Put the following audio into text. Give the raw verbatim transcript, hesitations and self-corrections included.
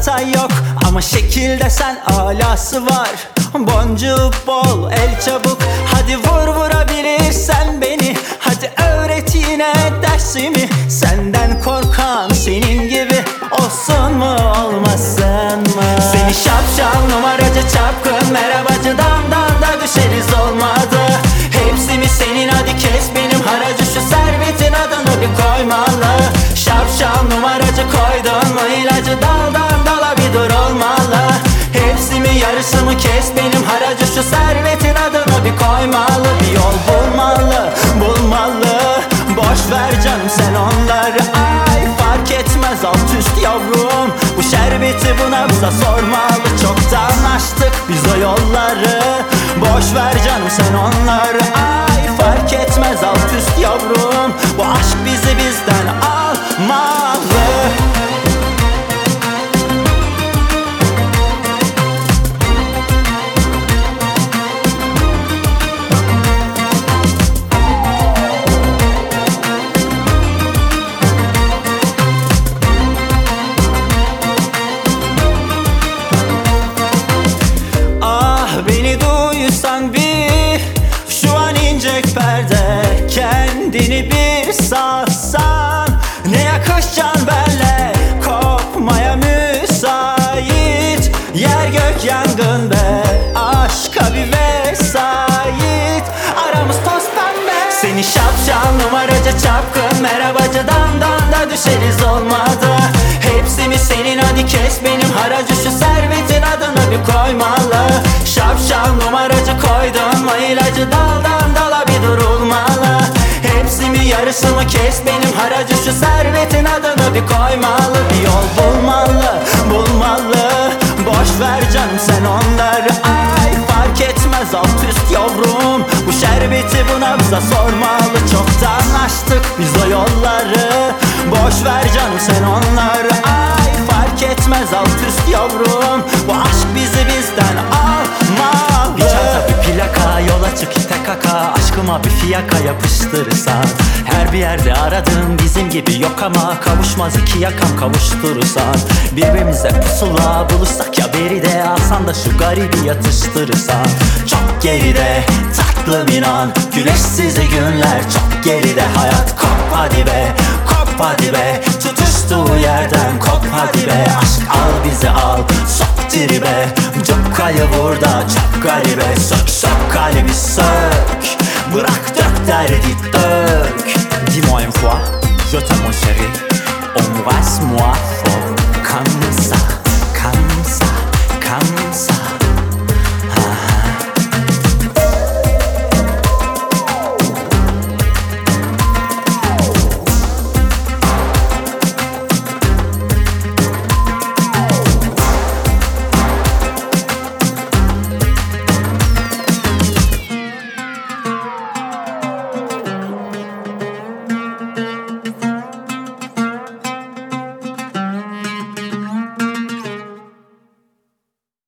hata yok ama şekilde sen alası var. Boncuğu bol, el çabuk, hadi vur vurabilirsen beni. Hadi öğret yine dersimi, senden korkan senin gibi olsun mu olmasın mı? Seni şapşal numaracı çapkın merhabacı damdan da düşeriz olmadı. Hepsi mi senin, hadi kes benim haracı, şu servetin adını bir koymalı. Şapşal numaracı koydun mu ilacı, daldan dala bir dur olmalı. Hepsi mi yarısı mı, kes benim haracı, şu servetin adını bir koymalı. Bir yol bulmalı, bulmalı, boş ver canım sen onları. Ay fark etmez alt üst yavrum, bu şerbeti bu nabza sormalı. Çoktan açtık biz o yolları, boş ver canım sen onları. Ay fark etmez alt üst yavrum, bu aşk bizi bizden almalı. Beni duysan bir, şu an incek perde, kendini bir satsan ne yakışacaksın benle, kopmaya müsait. Yer gök yangın be, aşka bir vesait, aramız toz pembe. Seni şapşal numaracı çapkın merhabacı damdan da düşeriz olmadı. Hepsi mi senin, hadi kes benim haracı, şu servetin adını bir koymalı. Şapşal numaracı koydun mu ilacı, daldan dala bir durulmalı. Hepsi mi yarısı mı, kes benim haracı, şu servetin adını bir koymalı. Bir yol bulmalı, bulmalı, boş ver canım sen onları. Ay fark etmez alt üst yavrum, bu şerbeti bu nabza sormalı. Çoktan açtık biz o yolları, boş ver canım sen onları. Ay fark etmez alt üst yavrum, bu aşk bizi bizden almalı. Bir çanta bir plaka, yola çık ite kaka, aşkıma bir fiyaka yapıştırırsan. Her bir yerde aradığım bizim gibi yok ama kavuşmaz iki yakam kavuşturursan. Birbirimize pusula bulursak ya beride, alsan da şu garibi yatıştırırsan. Çok geride tatlım inan, güneşsiz günler çok geride. Hayat kop hadi be, kop hadi be, tutuştuğu yerden kop hadi be. Aşk al bizi al, sok tribe, cukkayı burada çok garibe. Sök sök kalbi sök, bırak dök derdi dök. Dis-moi une fois, je t'aime mon chéri, embrasse-moi fort comme